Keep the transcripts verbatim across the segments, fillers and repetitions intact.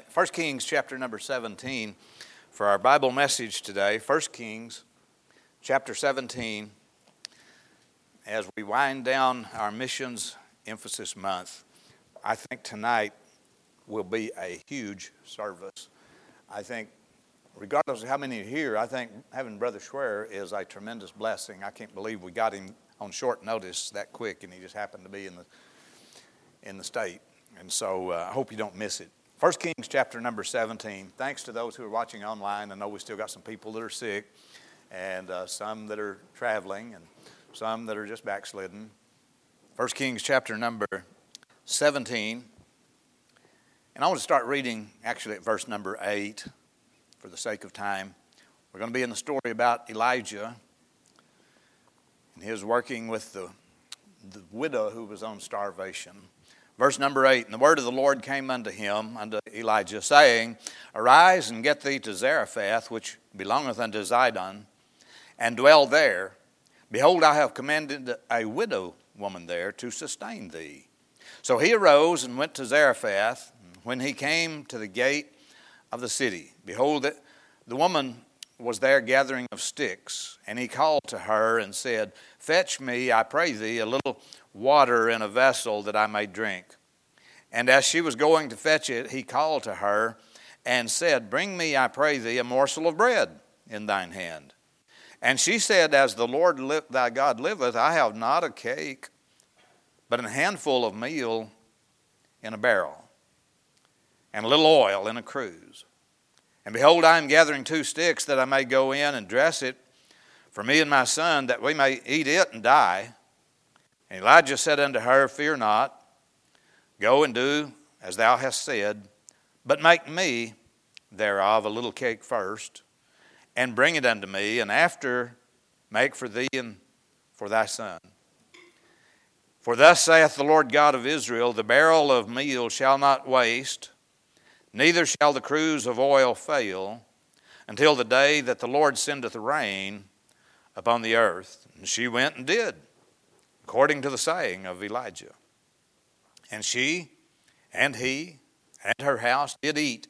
First Kings chapter number seventeen for our Bible message today. First Kings chapter seventeen, as we wind down our missions emphasis month. I think tonight will be a huge service. I think regardless of how many are here, I think having Brother Schwer is a tremendous blessing. I can't believe we got him on short notice that quick, and he just happened to be in the in the state. And so uh, I hope you don't miss it. First Kings chapter number seventeen. Thanks to those who are watching online. I know we still got some people that are sick, and uh, some that are traveling, and some that are just backslidden. First Kings chapter number seventeen. And I want to start reading actually at verse number eight for the sake of time. We're going to be in the story about Elijah and his working with the, the widow who was on starvation. Verse number eight, and the word of the Lord came unto him, unto Elijah, saying, Arise and get thee to Zarephath, which belongeth unto Zidon, and dwell there. Behold, I have commanded a widow woman there to sustain thee. So he arose and went to Zarephath. When he came to the gate of the city, behold, the woman was there gathering of sticks. And he called to her and said, Fetch me, I pray thee, a little water in a vessel that I may drink. And as she was going to fetch it, he called to her and said, Bring me, I pray thee, a morsel of bread in thine hand. And she said, As the Lord li- thy God liveth, I have not a cake, but a handful of meal in a barrel, and a little oil in a cruse. And behold, I am gathering two sticks that I may go in and dress it for me and my son, that we may eat it and die. And Elijah said unto her, Fear not, go and do as thou hast said, but make me thereof a little cake first, and bring it unto me, and after make for thee and for thy son. For thus saith the Lord God of Israel, The barrel of meal shall not waste, neither shall the cruse of oil fail, until the day that the Lord sendeth rain upon the earth. And she went and did, according to the saying of Elijah. And she and he and her house did eat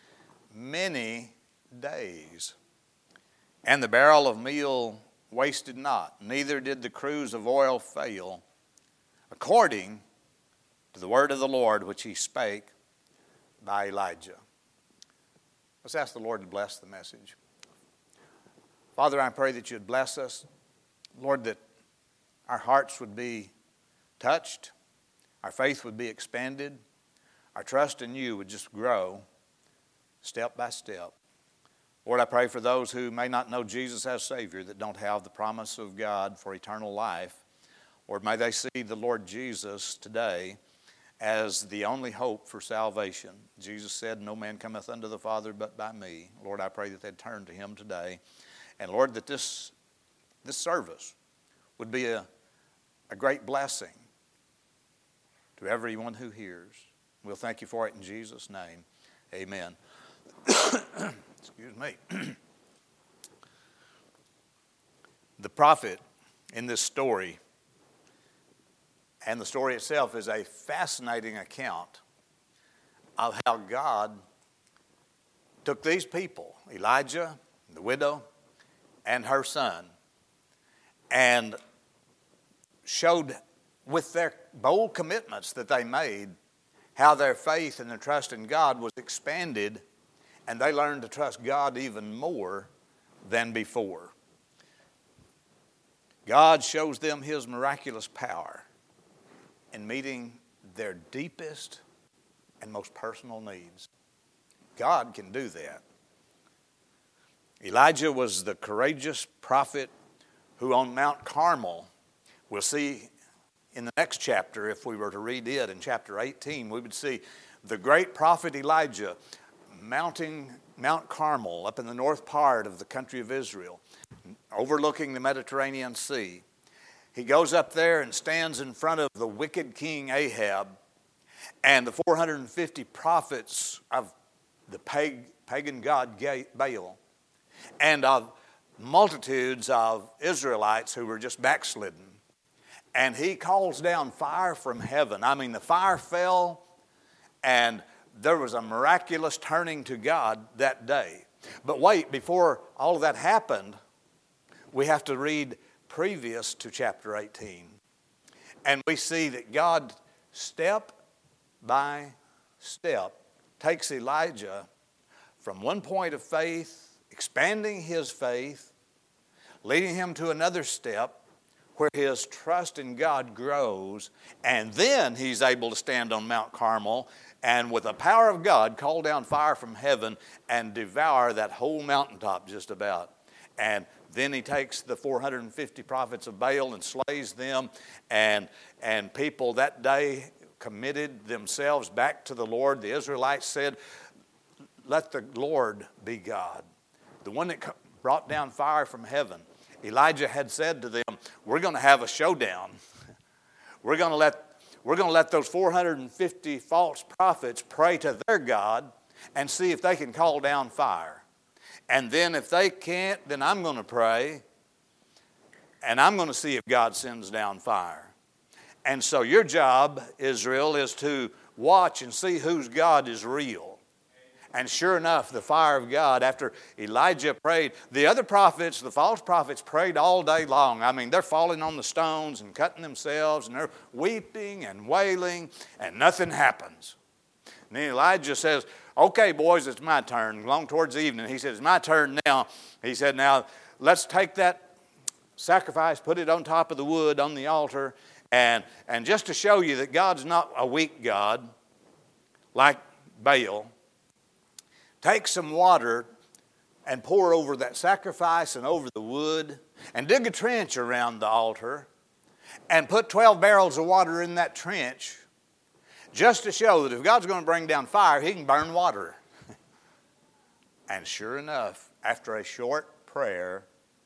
many days. And the barrel of meal wasted not, neither did the cruse of oil fail, according to the word of the Lord which he spake by Elijah. Let's ask the Lord to bless the message. Father, I pray that you'd bless us. Lord, that our hearts would be touched, our faith would be expanded, our trust in you would just grow step by step. Lord, I pray for those who may not know Jesus as Savior, that don't have the promise of God for eternal life. Lord, may they see the Lord Jesus today as the only hope for salvation. Jesus said, No man cometh unto the Father but by me. Lord, I pray that they'd turn to him today. And Lord, that this, this service would be a, a great blessing to everyone who hears. We'll thank you for it in Jesus' name. Amen. Excuse me. The prophet in this story, and the story itself, is a fascinating account of how God took these people, Elijah, the widow, and her son, and showed with their bold commitments that they made how their faith and their trust in God was expanded, and they learned to trust God even more than before. God shows them his miraculous power in meeting their deepest and most personal needs. God can do that. Elijah was the courageous prophet who on Mount Carmel, we'll see in the next chapter, if we were to read it in chapter eighteen, we would see the great prophet Elijah mounting Mount Carmel up in the north part of the country of Israel, overlooking the Mediterranean Sea. He goes up there and stands in front of the wicked king Ahab and the four hundred fifty prophets of the pagan god Baal, and of multitudes of Israelites who were just backslidden. And he calls down fire from heaven. I mean, the fire fell, and there was a miraculous turning to God that day. But wait, before all of that happened, we have to read previous to chapter eighteen. And we see that God, step by step, takes Elijah from one point of faith, expanding his faith, leading him to another step where his trust in God grows, and then he's able to stand on Mount Carmel and with the power of God call down fire from heaven and devour that whole mountaintop just about. And then he takes the four hundred fifty prophets of Baal and slays them, and, and people that day committed themselves back to the Lord. The Israelites said, let the Lord be God, the one that brought down fire from heaven. Elijah had said to them, we're going to have a showdown. We're going to let, we're going to let those four hundred fifty false prophets pray to their God and see if they can call down fire. And then if they can't, then I'm going to pray, and I'm going to see if God sends down fire. And so your job, Israel, is to watch and see whose God is real. And sure enough, the fire of God, after Elijah prayed, the other prophets, the false prophets, prayed all day long. I mean, they're falling on the stones and cutting themselves, and they're weeping and wailing, and nothing happens. And then Elijah says, okay, boys, it's my turn. Long towards the evening, he said, it's my turn now. He said, now, let's take that sacrifice, put it on top of the wood on the altar, and, and just to show you that God's not a weak God like Baal, take some water and pour over that sacrifice and over the wood, and dig a trench around the altar and put twelve barrels of water in that trench, just to show that if God's going to bring down fire, he can burn water. And sure enough, after a short prayer,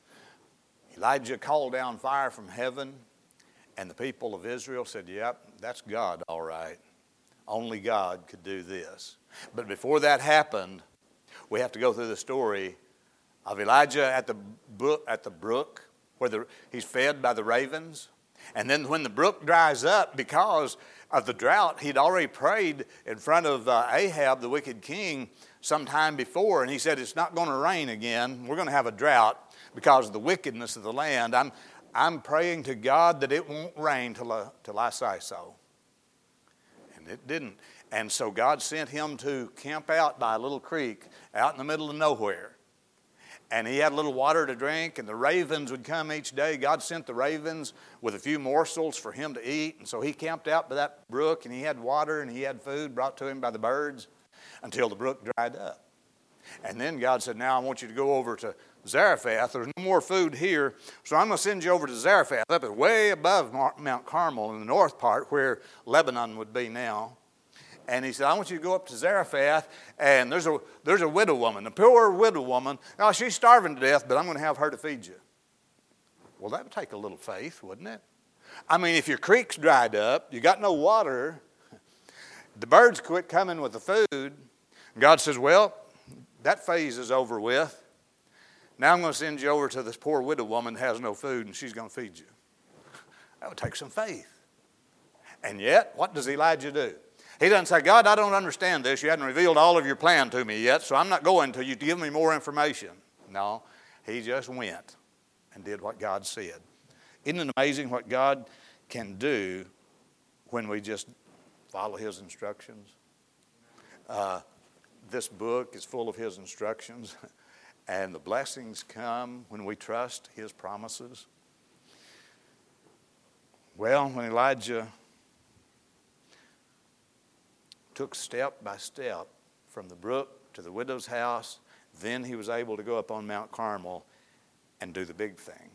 Elijah called down fire from heaven, and the people of Israel said, yep, that's God, all right. Only God could do this. But before that happened, we have to go through the story of Elijah at the brook, at the brook where the, he's fed by the ravens. And then when the brook dries up because of the drought, he'd already prayed in front of uh, Ahab, the wicked king, sometime before. And he said, it's not going to rain again. We're going to have a drought because of the wickedness of the land. I'm, I'm praying to God that it won't rain till I, till I say so. And it didn't. And so God sent him to camp out by a little creek out in the middle of nowhere. And he had a little water to drink, and the ravens would come each day. God sent the ravens with a few morsels for him to eat. And so he camped out by that brook, and he had water, and he had food brought to him by the birds until the brook dried up. And then God said, now I want you to go over to Zarephath. There's no more food here, so I'm going to send you over to Zarephath, up at way above Mount Carmel in the north part where Lebanon would be now. And he said, I want you to go up to Zarephath, and there's a, there's a widow woman, a poor widow woman. Now, she's starving to death, but I'm going to have her to feed you. Well, that would take a little faith, wouldn't it? I mean, if your creek's dried up, you got no water, the birds quit coming with the food. God says, well, that phase is over with. Now I'm going to send you over to this poor widow woman that has no food, and she's going to feed you. That would take some faith. And yet, what does Elijah do? He doesn't say, God, I don't understand this. You hadn't revealed all of your plan to me yet, so I'm not going till you give me more information. No, he just went and did what God said. Isn't it amazing what God can do when we just follow his instructions? Uh, this book is full of his instructions, and the blessings come when we trust his promises. Well, when Elijah took step by step from the brook to the widow's house, then he was able to go up on Mount Carmel and do the big thing.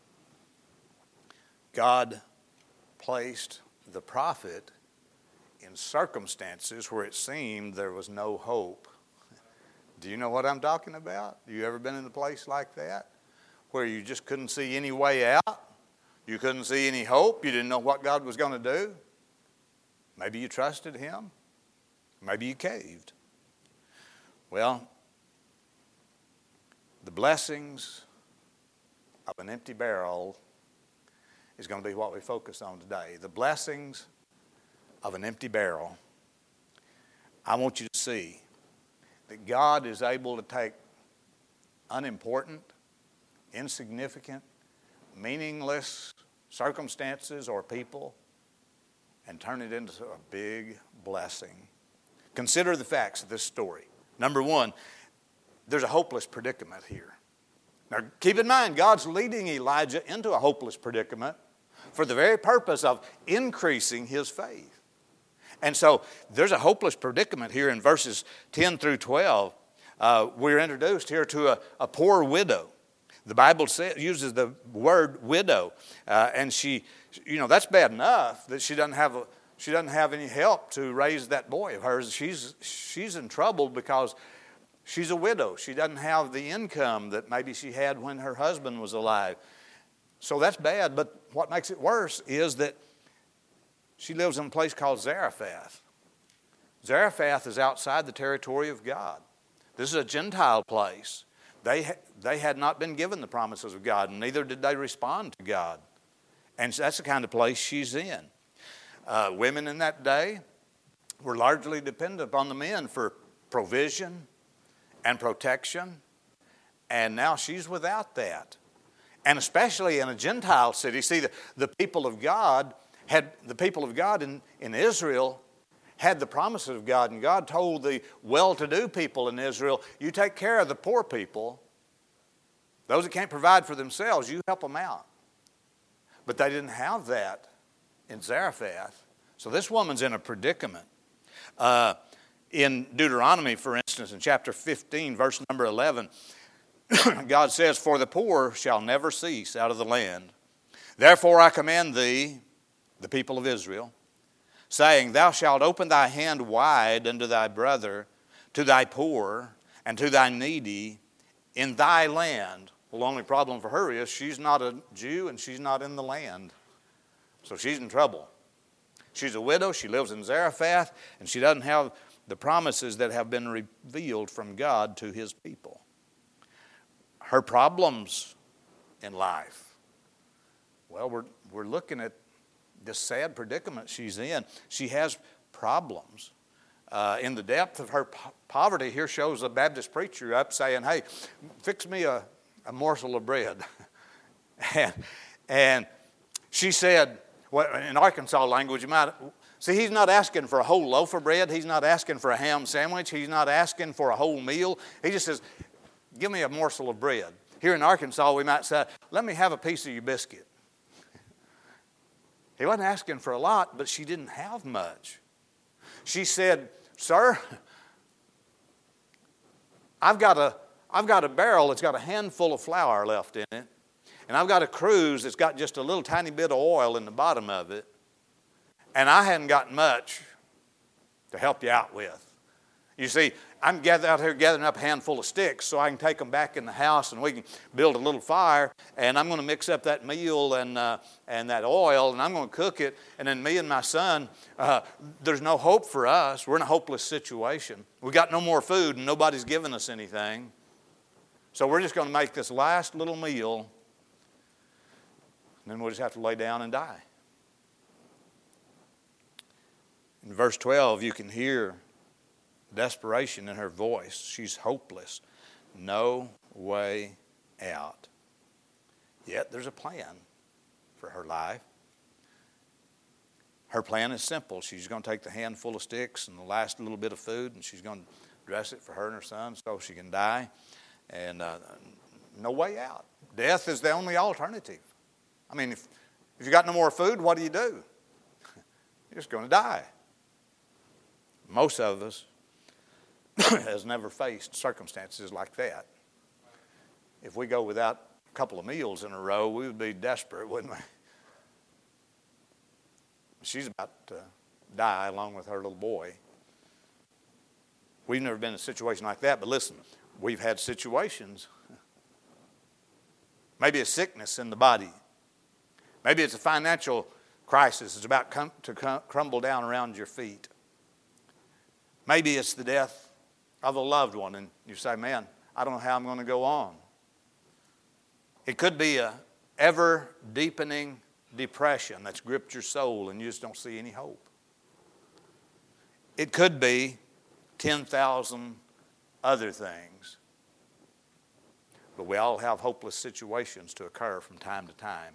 God placed the prophet in circumstances where it seemed there was no hope. Do you know what I'm talking about? Have you ever been in a place like that where you just couldn't see any way out? You couldn't see any hope? You didn't know what God was going to do? Maybe you trusted him. Maybe you caved. Well, the blessings of an empty barrel is going to be what we focus on today. The blessings of an empty barrel. I want you to see that God is able to take unimportant, insignificant, meaningless circumstances or people and turn it into a big blessing. Consider the facts of this story. Number one, there's a hopeless predicament here. Now, keep in mind, God's leading Elijah into a hopeless predicament for the very purpose of increasing his faith. And so there's a hopeless predicament here in verses ten through twelve. Uh, we're introduced here to a, a poor widow. The Bible says, uses the word widow, uh, and she, you know, that's bad enough that she doesn't have a, she doesn't have any help to raise that boy of hers. She's she's in trouble because she's a widow. She doesn't have the income that maybe she had when her husband was alive. So that's bad, but what makes it worse is that she lives in a place called Zarephath. Zarephath is outside the territory of God. This is a Gentile place. They, they had not been given the promises of God, and neither did they respond to God. And that's the kind of place she's in. Uh, women in that day were largely dependent upon the men for provision and protection, and now she's without that. And especially in a Gentile city, see, the, the people of God had, the people of God in, in Israel had the promises of God, and God told the well-to-do people in Israel, you take care of the poor people, those that can't provide for themselves, you help them out. But they didn't have that in Zarephath. So this woman's in a predicament. Uh, in Deuteronomy, for instance, in chapter fifteen, verse number eleven, God says, for the poor shall never cease out of the land. Therefore I command thee, the people of Israel, saying, thou shalt open thy hand wide unto thy brother, to thy poor, and to thy needy in thy land. Well, the only problem for her is she's not a Jew and she's not in the land. So she's in trouble. She's a widow, she lives in Zarephath, and she doesn't have the promises that have been revealed from God to his people. Her problems in life, well, we're, we're looking at this sad predicament she's in. She has problems. Uh, in the depth of her po- poverty, here shows a Baptist preacher up saying, hey, fix me a, a morsel of bread. and, and she said, well, in Arkansas language, you might, see, he's not asking for a whole loaf of bread. He's not asking for a ham sandwich. He's not asking for a whole meal. He just says, give me a morsel of bread. Here in Arkansas, we might say, let me have a piece of your biscuit. He wasn't asking for a lot, but she didn't have much. She said, sir, I've got a, I've got a barrel that's got a handful of flour left in it, and I've got a cruse that's got just a little tiny bit of oil in the bottom of it, and I hadn't got much to help you out with. You see, I'm gather, out here gathering up a handful of sticks so I can take them back in the house and we can build a little fire, and I'm going to mix up that meal and uh, and that oil, and I'm going to cook it, and then me and my son, uh, there's no hope for us. We're in a hopeless situation. We got no more food and nobody's giving us anything. So we're just going to make this last little meal, and then we'll just have to lay down and die. In verse twelve, you can hear desperation in her voice. She's hopeless. No way out. Yet there's a plan for her life. Her plan is simple. She's going to take the handful of sticks and the last little bit of food, and she's going to dress it for her and her son so she can die. And uh, no way out. Death is the only alternative. I mean, if, if you got no more food, what do you do? You're just going to die. Most of us has never faced circumstances like that. If we go without a couple of meals in a row, we would be desperate, wouldn't we? She's about to die along with her little boy. We've never been in a situation like that, but listen, we've had situations. Maybe a sickness in the body. Maybe it's a financial crisis. It's about come, to come, crumble down around your feet. Maybe it's the death of a loved one, and you say, man, I don't know how I'm going to go on. It could be a ever-deepening depression that's gripped your soul and you just don't see any hope. It could be ten thousand other things. But we all have hopeless situations to occur from time to time.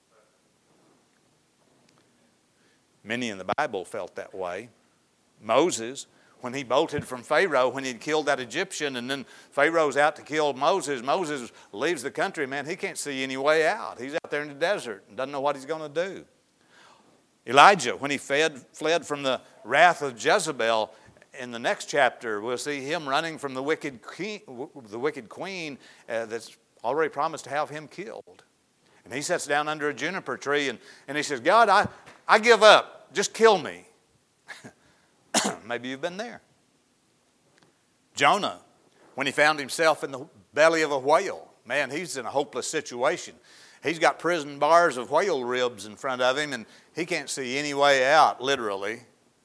Many in the Bible felt that way. Moses, when he bolted from Pharaoh, when he'd killed that Egyptian, and then Pharaoh's out to kill Moses, Moses leaves the country, man, he can't see any way out. He's out there in the desert and doesn't know what he's going to do. Elijah, when he fled, fled from the wrath of Jezebel, in the next chapter, we'll see him running from the wicked queen, the wicked queen uh, that's already promised to have him killed. And he sits down under a juniper tree and, and he says, God, I, I give up. Just kill me. Maybe you've been there. Jonah, when he found himself in the belly of a whale, man, he's in a hopeless situation. He's got prison bars of whale ribs in front of him and he can't see any way out, literally.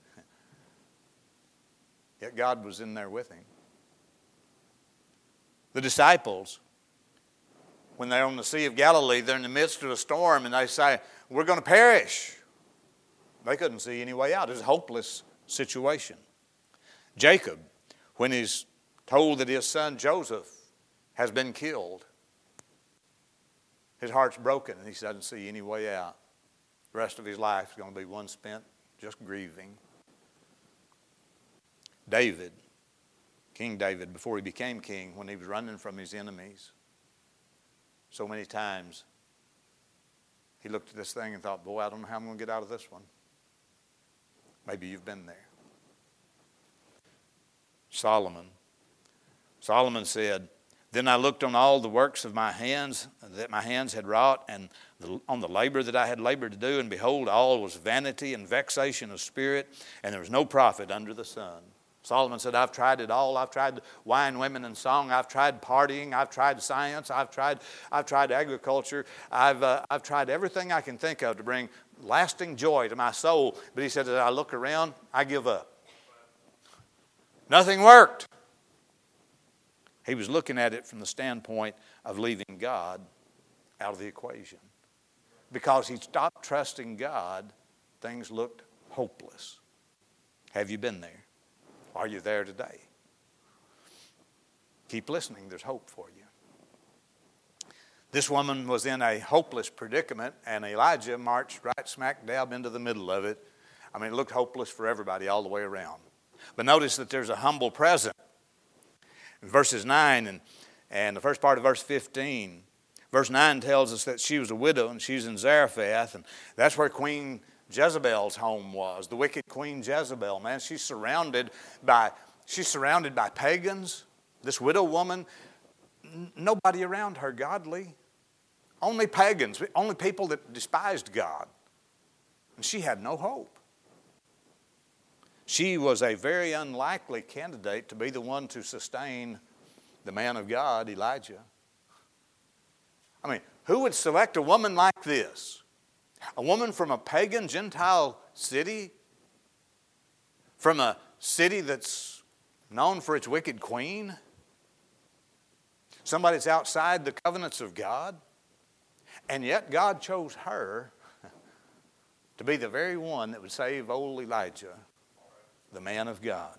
Yet God was in there with him. The disciples, when they're on the Sea of Galilee, they're in the midst of a storm and they say, we're going to perish. They couldn't see any way out. It was a hopeless situation. Jacob, when he's told that his son Joseph has been killed, his heart's broken and he doesn't see any way out. The rest of his life is going to be one spent just grieving. David, King David, before he became king, when he was running from his enemies, so many times he looked at this thing and thought, boy, I don't know how I'm going to get out of this one. Maybe you've been there. Solomon. Solomon said, then I looked on all the works of my hands that my hands had wrought, and the, on the labor that I had labored to do, and behold, all was vanity and vexation of spirit, and there was no profit under the sun. Solomon said, I've tried it all. I've tried wine, women, and song. I've tried partying. I've tried science. I've tried, I've tried agriculture. I've, uh, I've tried everything I can think of to bring lasting joy to my soul. But he said, as I look around, I give up. Nothing worked. He was looking at it from the standpoint of leaving God out of the equation. Because he stopped trusting God, things looked hopeless. Have you been there? Are you there today? Keep listening. There's hope for you. This woman was in a hopeless predicament, and Elijah marched right smack dab into the middle of it. I mean, it looked hopeless for everybody all the way around. But notice that there's a humble present. In verses nine and, and the first part of verse fifteen, verse nine tells us that she was a widow and she's in Zarephath, and that's where Queen Jezebel's home was. The wicked Queen Jezebel, man, she's surrounded by she's surrounded by pagans. This widow woman, n- nobody around her godly. Only pagans, only people that despised God. And she had no hope. She was a very unlikely candidate to be the one to sustain the man of God, Elijah. I mean, who would select a woman like this? A woman from a pagan Gentile city? From a city that's known for its wicked queen? Somebody that's outside the covenants of God? And yet God chose her to be the very one that would save old Elijah, the man of God.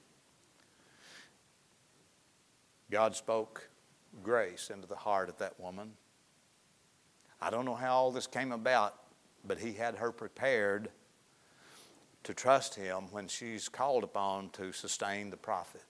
God spoke grace into the heart of that woman. I don't know how all this came about, but he had her prepared to trust him when she's called upon to sustain the prophet.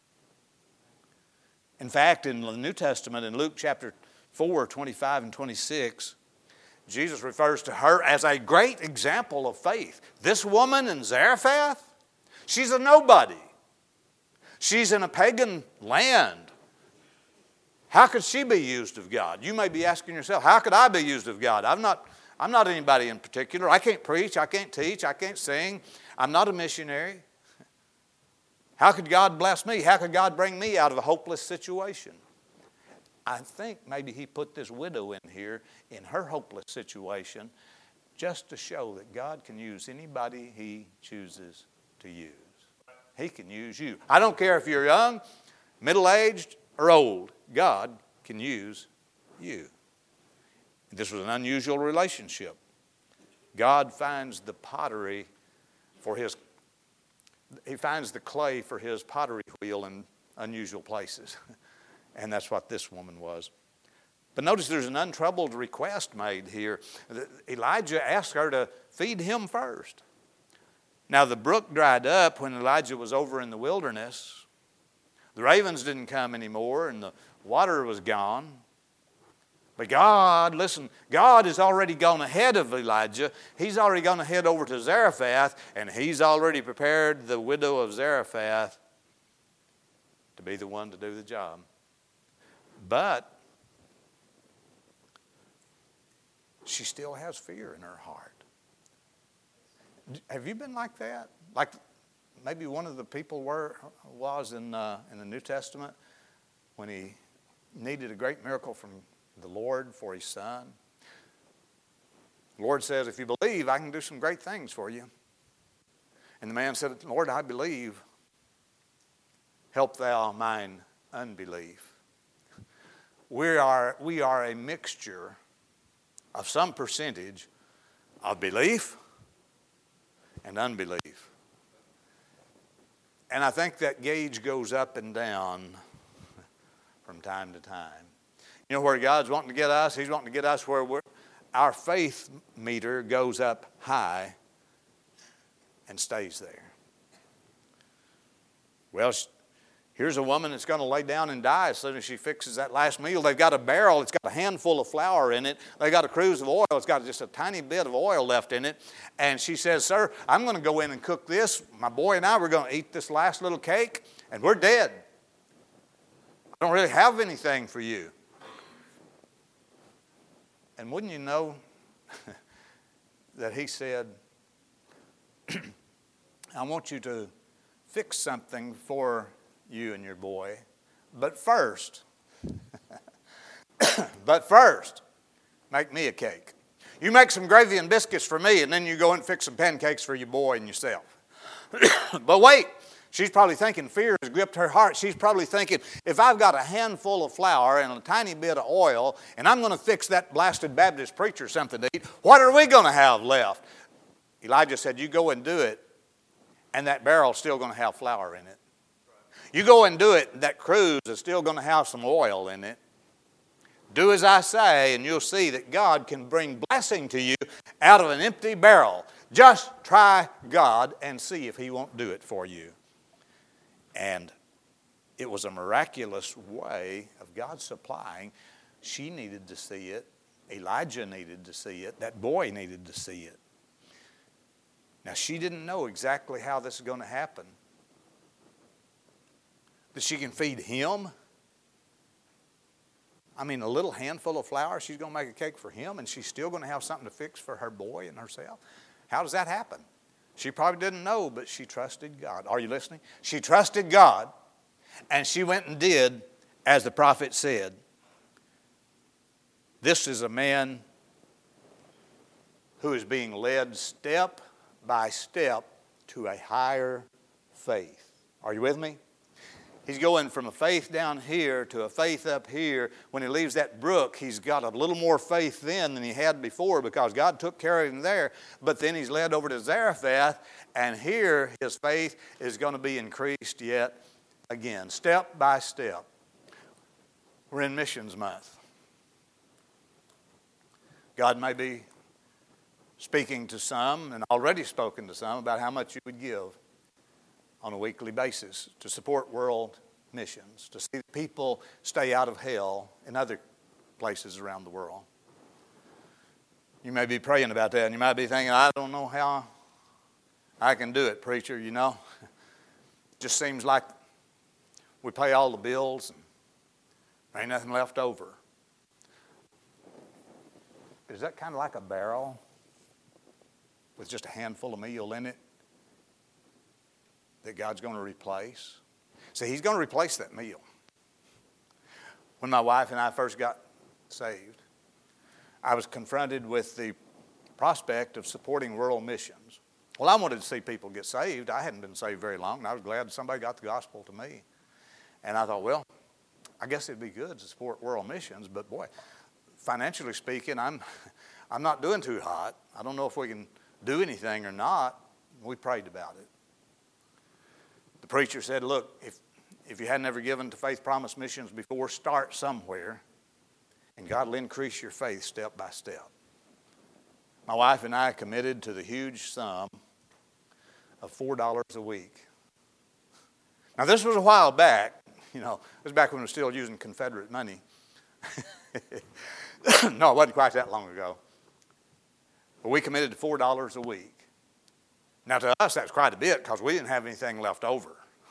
In fact, in the New Testament, in Luke chapter four, twenty-five and twenty-six, Jesus refers to her as a great example of faith. This woman in Zarephath, she's a nobody. She's in a pagan land. How could she be used of God? You may be asking yourself, how could I be used of God? I'm not, I'm not anybody in particular. I can't preach. I can't teach. I can't sing. I'm not a missionary. How could God bless me? How could God bring me out of a hopeless situation? I think maybe he put this widow in here in her hopeless situation just to show that God can use anybody he chooses to use. He can use you. I don't care if you're young, middle-aged, or old. God can use you. This was an unusual relationship. God finds the pottery for his, he finds the clay for his pottery wheel in unusual places. And that's what this woman was. But notice there's an untroubled request made here. Elijah asked her to feed him first. Now the brook dried up when Elijah was over in the wilderness. The ravens didn't come anymore and the water was gone. But God, listen, God has already gone ahead of Elijah. He's already gone ahead over to Zarephath, and he's already prepared the widow of Zarephath to be the one to do the job. But she still has fear in her heart. Have you been like that? Like maybe one of the people were was in uh, in the New Testament when he needed a great miracle from the Lord for his son. The Lord says, if you believe, I can do some great things for you. And the man said, Lord, I believe. Help thou mine unbelief. We are, we are a mixture of some percentage of belief and unbelief. And I think that gauge goes up and down from time to time. You know where God's wanting to get us? He's wanting to get us where we're, our faith meter goes up high and stays there. Well, here's a woman that's going to lay down and die as soon as she fixes that last meal. They've got a barrel. It's got a handful of flour in it. They've got a cruse of oil. It's got just a tiny bit of oil left in it. And she says, sir, I'm going to go in and cook this. My boy and I, we're going to eat this last little cake, and we're dead. I don't really have anything for you. And wouldn't you know that he said, I want you to fix something for you and your boy. But first, but first, make me a cake. You make some gravy and biscuits for me, and then you go and fix some pancakes for your boy and yourself. But wait, she's probably thinking fear has gripped her heart. She's probably thinking, if I've got a handful of flour and a tiny bit of oil, and I'm going to fix that blasted Baptist preacher something to eat, what are we going to have left? Elijah said, you go and do it, and that barrel's still going to have flour in it. You go and do it, and that cruse is still going to have some oil in it. Do as I say, and you'll see that God can bring blessing to you out of an empty barrel. Just try God and see if he won't do it for you. And it was a miraculous way of God supplying. She needed to see it. Elijah needed to see it. That boy needed to see it. Now, she didn't know exactly how this is going to happen. That she can feed him. I mean, a little handful of flour, she's going to make a cake for him, and she's still going to have something to fix for her boy and herself. How does that happen? She probably didn't know, but she trusted God. Are you listening? She trusted God, and she went and did as the prophet said. This is a man who is being led step by step to a higher faith. Are you with me? He's going from a faith down here to a faith up here. When he leaves that brook, he's got a little more faith then than he had before because God took care of him there. But then he's led over to Zarephath, and here his faith is going to be increased yet again, step by step. We're in Missions Month. God may be speaking to some, and already spoken to some, about how much you would give on a weekly basis to support world missions, to see people stay out of hell in other places around the world. You may be praying about that, and you might be thinking, I don't know how I can do it, preacher, you know. It just seems like we pay all the bills and there ain't nothing left over. Is that kind of like a barrel with just a handful of meal in it that God's going to replace? See, he's going to replace that meal. When my wife and I first got saved, I was confronted with the prospect of supporting world missions. Well, I wanted to see people get saved. I hadn't been saved very long, and I was glad somebody got the gospel to me. And I thought, well, I guess it'd be good to support world missions, but boy, financially speaking, I'm, I'm not doing too hot. I don't know if we can do anything or not. We prayed about it. The preacher said, look, if, if you hadn't ever given to Faith Promise Missions before, start somewhere, and God will increase your faith step by step. My wife and I committed to the huge sum of four dollars a week. Now, this was a while back. You know, it was back when we were still using Confederate money. No, it wasn't quite that long ago. But we committed to four dollars a week. Now, to us, that was quite a bit because we didn't have anything left over.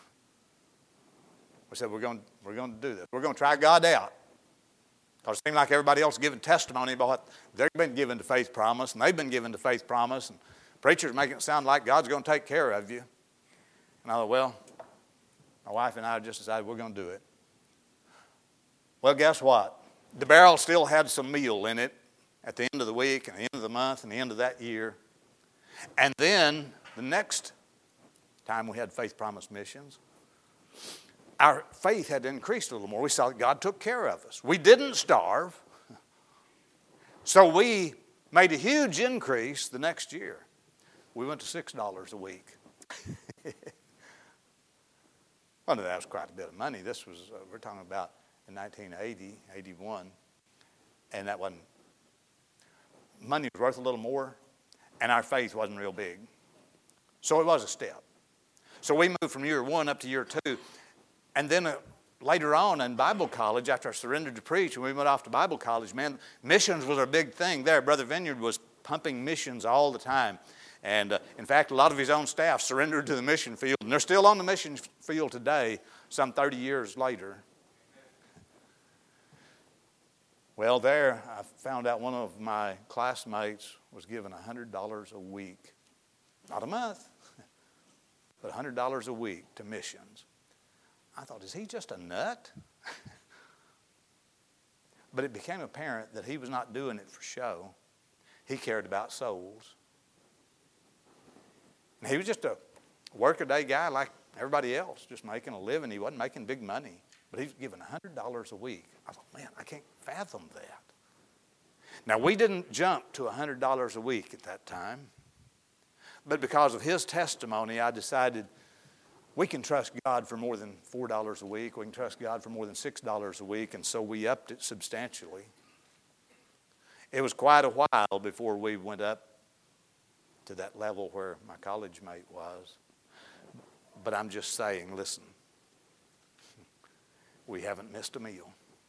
We said, we're going, we're going to do this. We're going to try God out. Because it seemed like everybody else giving testimony about what they've been given to Faith Promise, and they've been given to Faith Promise, and preachers making it sound like God's going to take care of you. And I thought, well, my wife and I just decided we're going to do it. Well, guess what? The barrel still had some meal in it at the end of the week, and the end of the month, and the end of that year. And then the next time we had Faith Promise Missions, our faith had increased a little more. We saw that God took care of us. We didn't starve. So we made a huge increase the next year. We went to six dollars a week. Well, that was quite a bit of money. This was, uh, we're talking about in nineteen eighty, eighty-one. And that wasn't, money was worth a little more, and our faith wasn't real big. So it was a step. So we moved from year one up to year two. And then uh, later on in Bible college, after I surrendered to preach, and we went off to Bible college, man, missions was a big thing there. Brother Vineyard was pumping missions all the time. And uh, in fact, a lot of his own staff surrendered to the mission field. And they're still on the mission field today, some thirty years later. Well, there I found out one of my classmates was given one hundred dollars a week. Not a month, but one hundred dollars a week to missions. I thought, is he just a nut? But it became apparent that he was not doing it for show. He cared about souls. And he was just a workaday guy like everybody else, just making a living. He wasn't making big money, but he was given one hundred dollars a week. I thought, man, I can't fathom that. Now, we didn't jump to one hundred dollars a week at that time. But because of his testimony, I decided we can trust God for more than four dollars a week. We can trust God for more than six dollars a week. And so we upped it substantially. It was quite a while before we went up to that level where my college mate was. But I'm just saying, listen, we haven't missed a meal.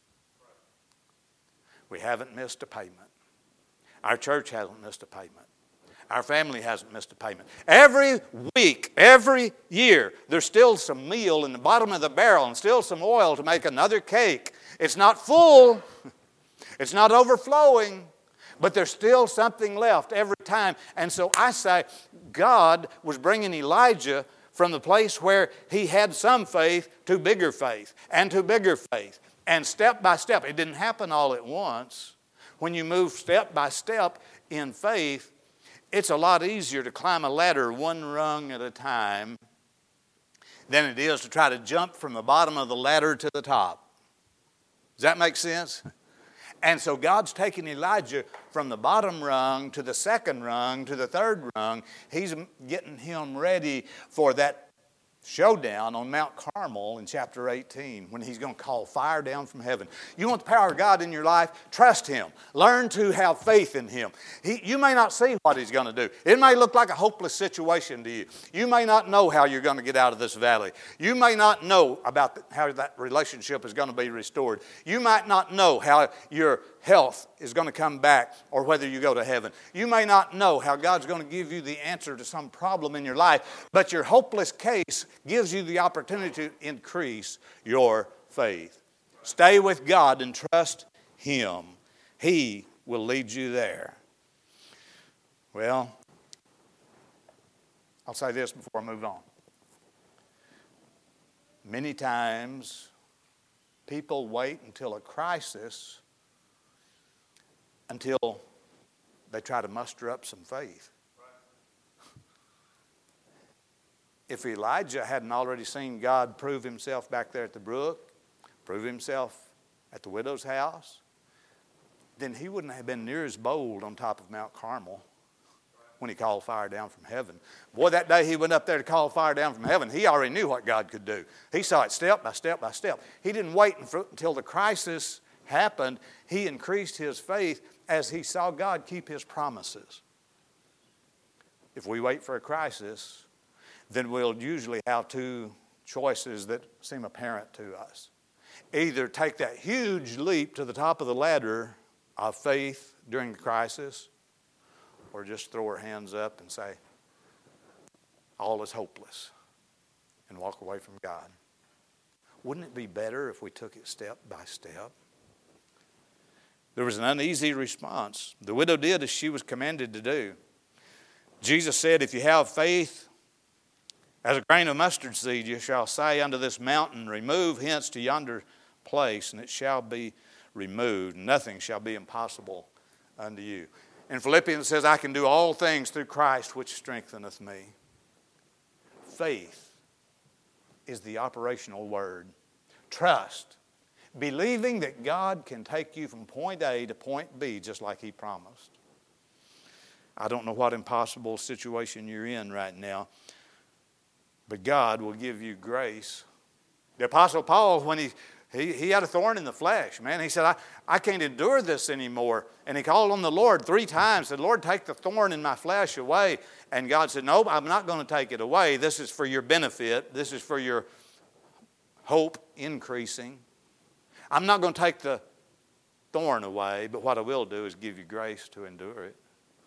We haven't missed a payment. Our church hasn't missed a payment. Our family hasn't missed a payment. Every week, every year, there's still some meal in the bottom of the barrel and still some oil to make another cake. It's not full. It's not overflowing. But there's still something left every time. And so I say, God was bringing Elijah from the place where he had some faith to bigger faith and to bigger faith. And step by step, it didn't happen all at once. When you move step by step in faith, it's a lot easier to climb a ladder one rung at a time than it is to try to jump from the bottom of the ladder to the top. Does that make sense? And so God's taking Elijah from the bottom rung to the second rung to the third rung. He's getting him ready for that showdown on Mount Carmel in chapter eighteen when he's going to call fire down from heaven. You want the power of God in your life? Trust Him. Learn to have faith in Him. He, you may not see what He's going to do. It may look like a hopeless situation to you. You may not know how you're going to get out of this valley. You may not know about the, how that relationship is going to be restored. You might not know how your health is going to come back or whether you go to heaven. You may not know how God's going to give you the answer to some problem in your life, but your hopeless case gives you the opportunity to increase your faith. Stay with God and trust Him. He will lead you there. Well, I'll say this before I move on. Many times, people wait until a crisis until they try to muster up some faith. If Elijah hadn't already seen God prove Himself back there at the brook, prove Himself at the widow's house, then he wouldn't have been near as bold on top of Mount Carmel when he called fire down from heaven. Boy, that day he went up there to call fire down from heaven, he already knew what God could do. He saw it step by step by step. He didn't wait until the crisis happened. He increased his faith as he saw God keep his promises. If we wait for a crisis, then we'll usually have two choices that seem apparent to us. Either take that huge leap to the top of the ladder of faith during the crisis, or just throw our hands up and say, all is hopeless, and walk away from God. Wouldn't it be better if we took it step by step? There was an uneasy response. The widow did as she was commanded to do. Jesus said, if you have faith as a grain of mustard seed, you shall say unto this mountain, remove hence to yonder place, and it shall be removed. Nothing shall be impossible unto you. In Philippians it says, I can do all things through Christ which strengtheneth me. Faith is the operational word. Trust. Believing that God can take you from point A to point B just like he promised. I don't know what impossible situation you're in right now, but God will give you grace. The Apostle Paul, when he, he, he had a thorn in the flesh, man, he said, I, I can't endure this anymore. And he called on the Lord three times, said, Lord, take the thorn in my flesh away. And God said, no, I'm not going to take it away. This is for your benefit. This is for your hope increasing. I'm not going to take the thorn away, but what I will do is give you grace to endure it.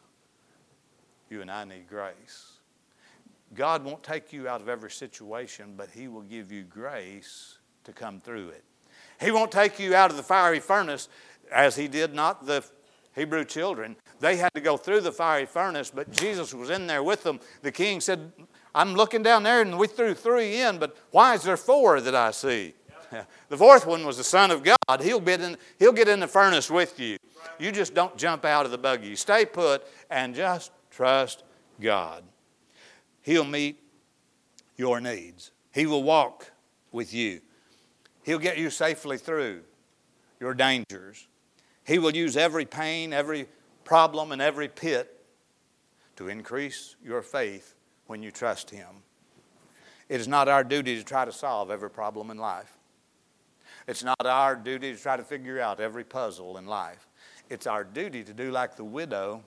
You and I need grace. God won't take you out of every situation, but he will give you grace to come through it. He won't take you out of the fiery furnace as he did not the Hebrew children. They had to go through the fiery furnace, but Jesus was in there with them. The king said, I'm looking down there and we threw three in, but why is there four that I see? The fourth one was the Son of God. He'll, be in, he'll get in the furnace with you. You just don't jump out of the buggy. You stay put and just trust God. He'll meet your needs. He will walk with you. He'll get you safely through your dangers. He will use every pain, every problem, and every pit to increase your faith when you trust him. It is not our duty to try to solve every problem in life. It's not our duty to try to figure out every puzzle in life. It's our duty to do like the widow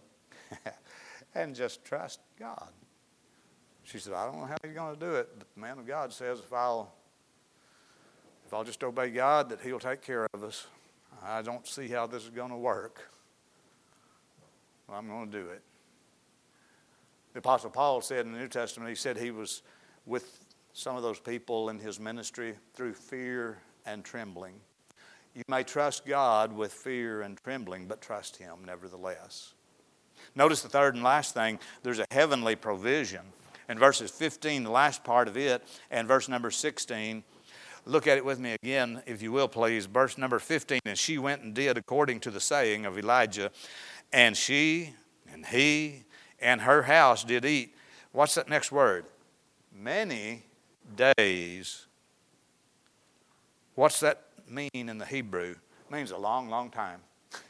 and just trust God. She said, I don't know how he's going to do it, but the man of God says if I'll, if I'll just obey God, that he'll take care of us. I don't see how this is going to work. Well, I'm going to do it. The Apostle Paul said in the New Testament, he said he was with some of those people in his ministry through fear and trembling. You may trust God with fear and trembling, but trust him nevertheless. Notice the third and last thing, there's a heavenly provision. In verses fifteen, the last part of it, and verse number sixteen, look at it with me again, if you will, please. Verse number fifteen, and she went and did according to the saying of Elijah, and she and he and her house did eat. What's that next word? Many days. What's that mean in the Hebrew? It means a long, long time.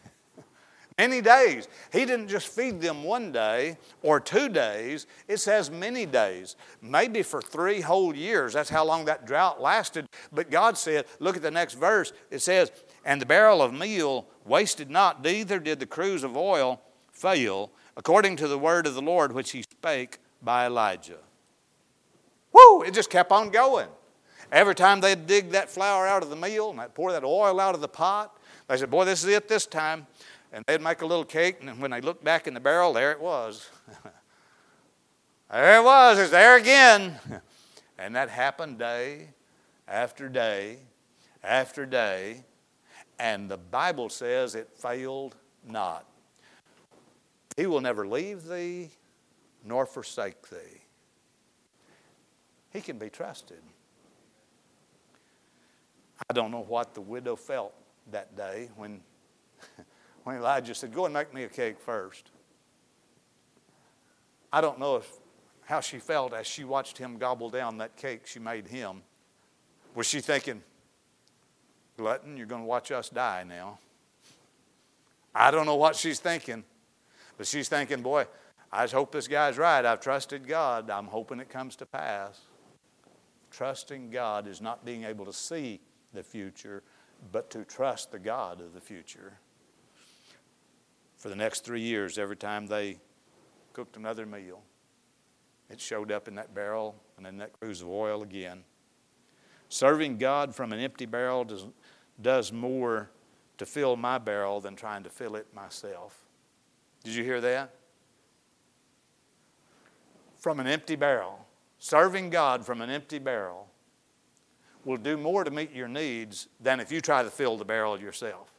Many days. He didn't just feed them one day or two days. It says many days. Maybe for three whole years. That's how long that drought lasted. But God said, look at the next verse. It says, and the barrel of meal wasted not, neither did the cruse of oil fail, according to the word of the Lord which he spake by Elijah. Woo! It just kept on going. Every time they'd dig that flour out of the meal and they'd pour that oil out of the pot, they said, boy, this is it this time. And they'd make a little cake, and when they looked back in the barrel, there it was. There it was. It's there again. And that happened day after day after day. And the Bible says it failed not. He will never leave thee nor forsake thee. He can be trusted. I don't know what the widow felt that day when, when Elijah said, go and make me a cake first. I don't know if, how she felt as she watched him gobble down that cake she made him. Was she thinking, glutton, you're going to watch us die now? I don't know what she's thinking, but she's thinking, boy, I just hope this guy's right. I've trusted God. I'm hoping it comes to pass. Trusting God is not being able to see the future, but to trust the God of the future. For the next three years, every time they cooked another meal, it showed up in that barrel and in that cruse of oil again. Serving God from an empty barrel does, does more to fill my barrel than trying to fill it myself. Did you hear that? From an empty barrel. Serving God from an empty barrel will do more to meet your needs than if you try to fill the barrel yourself.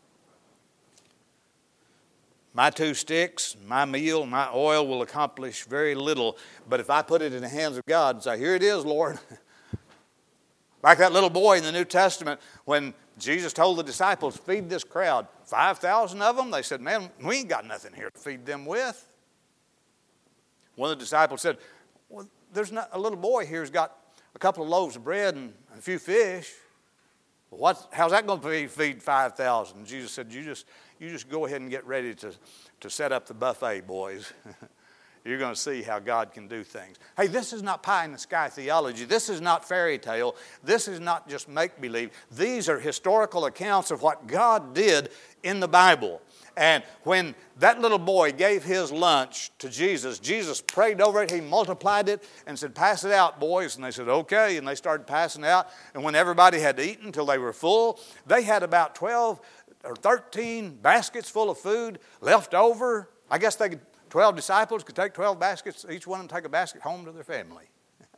My two sticks, my meal, my oil will accomplish very little, but if I put it in the hands of God and say, here it is, Lord. Like that little boy in the New Testament when Jesus told the disciples, feed this crowd. five thousand of them, they said, man, we ain't got nothing here to feed them with. One of the disciples said, well, there's not, a little boy here who's got a couple of loaves of bread and a few fish. Well, what, how's that going to feed five thousand? Jesus said, you just, you just go ahead and get ready to, to set up the buffet, boys. You're going to see how God can do things. Hey, this is not pie-in-the-sky theology. This is not fairy tale. This is not just make-believe. These are historical accounts of what God did in the Bible. And when that little boy gave his lunch to Jesus, Jesus prayed over it, he multiplied it, and said, pass it out, boys. And they said, okay. And they started passing out. And when everybody had eaten until they were full, they had about twelve or thirteen baskets full of food left over. I guess they could, twelve disciples could take twelve baskets, each one and take a basket home to their family.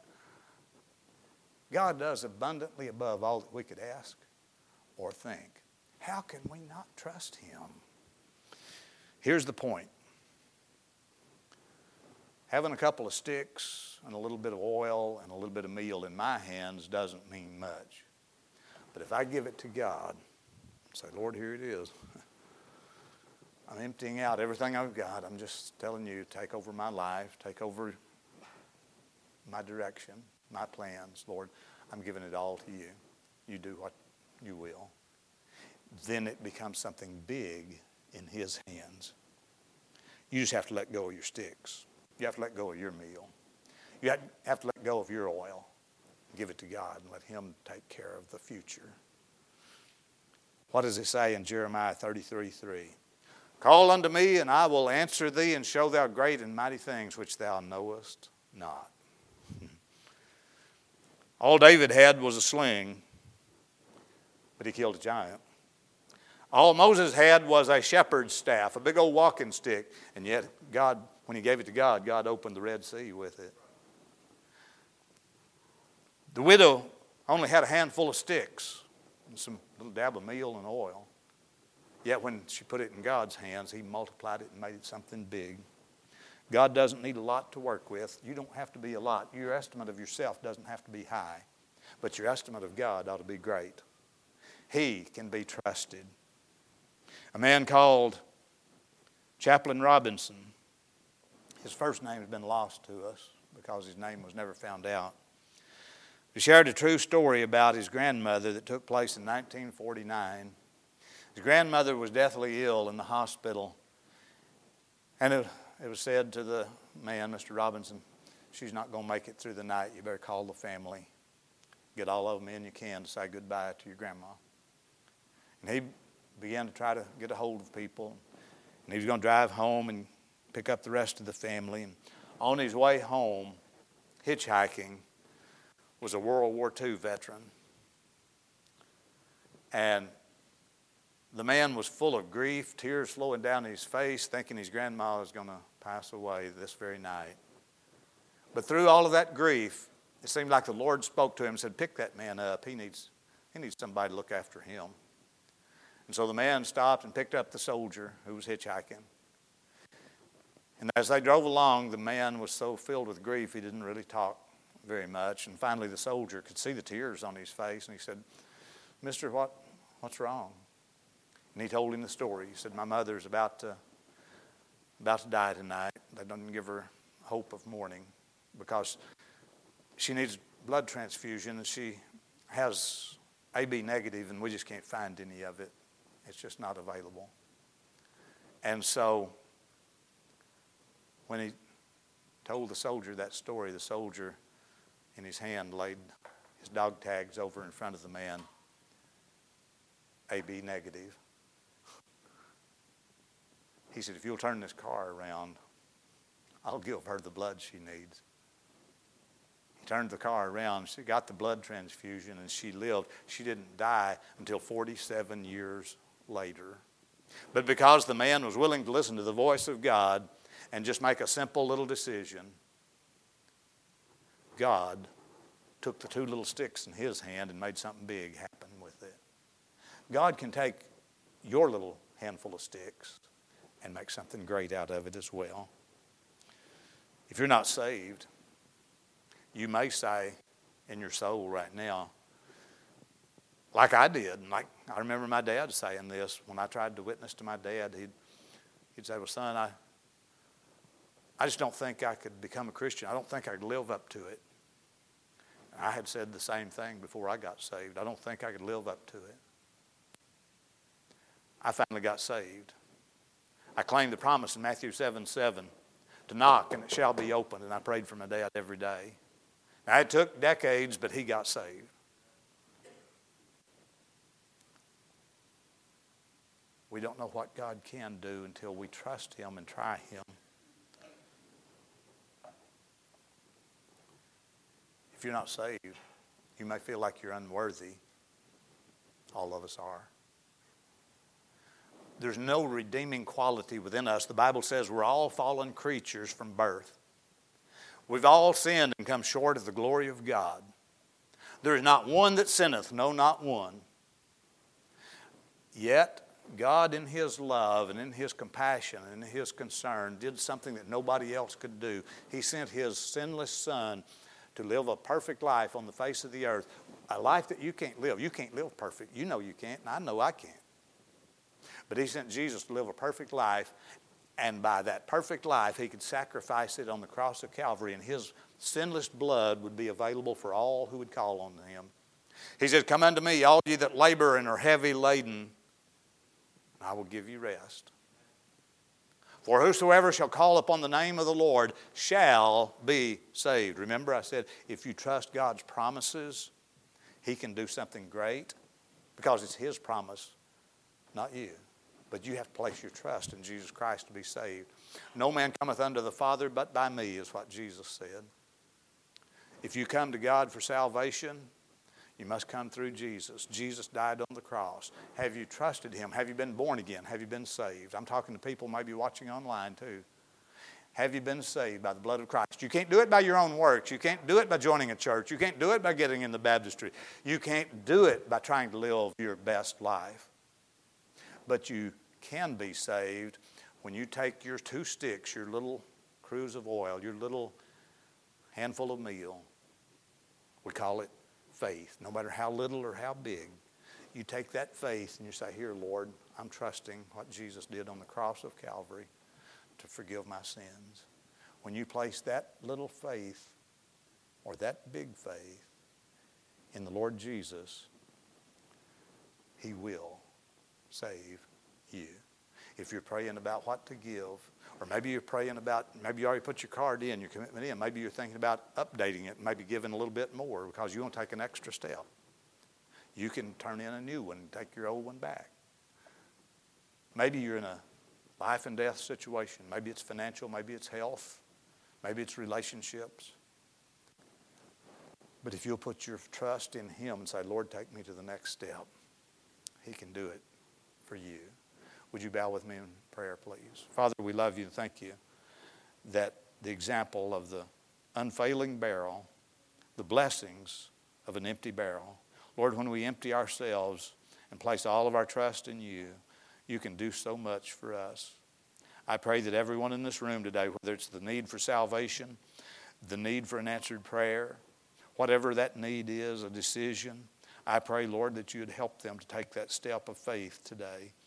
God does abundantly above all that we could ask or think. How can we not trust Him? Here's the point. Having a couple of sticks and a little bit of oil and a little bit of meal in my hands doesn't mean much. But if I give it to God, say, Lord, here it is. I'm emptying out everything I've got. I'm just telling you, take over my life, take over my direction, my plans. Lord, I'm giving it all to you. You do what you will. Then it becomes something big in His hands. You just have to let go of your sticks. You have to let go of your meal. You have to let go of your oil. Give it to God and let Him take care of the future. What does it say in Jeremiah thirty-three three? Call unto me, and I will answer thee, and show thou great and mighty things which thou knowest not. All David had was a sling, but he killed a giant. All Moses had was a shepherd's staff, a big old walking stick, and yet God, when he gave it to God, God opened the Red Sea with it. The widow only had a handful of sticks and some little dab of meal and oil. Yet when she put it in God's hands, He multiplied it and made it something big. God doesn't need a lot to work with. You don't have to be a lot. Your estimate of yourself doesn't have to be high. But your estimate of God ought to be great. He can be trusted. A man called Chaplain Robinson. His first name has been lost to us because his name was never found out. He shared a true story about his grandmother that took place in nineteen forty-nine. His grandmother was deathly ill in the hospital. And it, it was said to the man, Mister Robinson, she's not going to make it through the night. You better call the family. Get all of them in you can to say goodbye to your grandma. And he began to try to get a hold of people. And he was going to drive home and pick up the rest of the family. And on his way home, hitchhiking, was a World War Two veteran. And the man was full of grief, tears flowing down his face, thinking his grandma was going to pass away this very night. But through all of that grief, it seemed like the Lord spoke to him and said, pick that man up. He needs, he needs somebody to look after him. And so the man stopped and picked up the soldier who was hitchhiking. And as they drove along, the man was so filled with grief he didn't really talk very much. And finally the soldier could see the tears on his face, and he said, Mister, what, what's wrong? And he told him the story. He said, my mother's about to, about to die tonight. They don't give her hope of mourning because she needs blood transfusion, and she has A B negative, and we just can't find any of it. It's just not available. And so When he told the soldier that story, the soldier in his hand laid his dog tags over in front of the man. A B negative. He said, if you'll turn this car around, I'll give her the blood she needs. He turned the car around. She got the blood transfusion and she lived. She didn't die until forty-seven years later. But because the man was willing to listen to the voice of God and just make a simple little decision, God took the two little sticks in his hand and made something big happen with it. God can take your little handful of sticks and make something great out of it as well. If you're not saved, you may say in your soul right now, like I did, and like I remember my dad saying this when I tried to witness to my dad. He'd, he'd say, well, son, I, I just don't think I could become a Christian. I don't think I could live up to it. And I had said the same thing before I got saved. I don't think I could live up to it. I finally got saved. I claimed the promise in Matthew seven seven to knock and it shall be opened, and I prayed for my dad every day. Now, it took decades, but he got saved. We don't know what God can do until we trust him and try him. If you're not saved, you may feel like you're unworthy. All of us are. There's no redeeming quality within us. The Bible says we're all fallen creatures from birth. We've all sinned and come short of the glory of God. There is not one that sinneth, no, not one. Yet, God in his love and in his compassion and in his concern did something that nobody else could do. He sent his sinless Son to live a perfect life on the face of the earth. A life that you can't live. You can't live perfect. You know you can't, and I know I can't. But he sent Jesus to live a perfect life, and by that perfect life, he could sacrifice it on the cross of Calvary, and his sinless blood would be available for all who would call on him. He said, come unto me, all ye that labor and are heavy laden, and I will give you rest. For whosoever shall call upon the name of the Lord shall be saved. Remember, I said, if you trust God's promises, he can do something great because it's his promise, not you. But you have to place your trust in Jesus Christ to be saved. No man cometh unto the Father but by me, is what Jesus said. If you come to God for salvation, you must come through Jesus. Jesus died on the cross. Have you trusted him? Have you been born again? Have you been saved? I'm talking to people maybe watching online too. Have you been saved by the blood of Christ? You can't do it by your own works. You can't do it by joining a church. You can't do it by getting in the baptistry. You can't do it by trying to live your best life. But you can be saved when you take your two sticks, your little cruse of oil, your little handful of meal. We call it faith. No matter how little or how big, you take that faith and you say, here, Lord, I'm trusting what Jesus did on the cross of Calvary to forgive my sins. When you place that little faith or that big faith in the Lord Jesus, he will save you. If you're praying about what to give, or maybe you're praying about, maybe you already put your card in, your commitment in, maybe you're thinking about updating it, maybe giving a little bit more because you want to take an extra step. You can turn in a new one and take your old one back. Maybe you're in a life and death situation. Maybe it's financial, maybe it's health, maybe it's relationships. But if you'll put your trust in him and say, Lord, take me to the next step, he can do it for you. Would you bow with me in prayer, please? Father, we love you and thank you that the example of the unfailing barrel, the blessings of an empty barrel. Lord, when we empty ourselves and place all of our trust in you, you can do so much for us. I pray that everyone in this room today, whether it's the need for salvation, the need for an answered prayer, whatever that need is, a decision, I pray, Lord, that you would help them to take that step of faith today.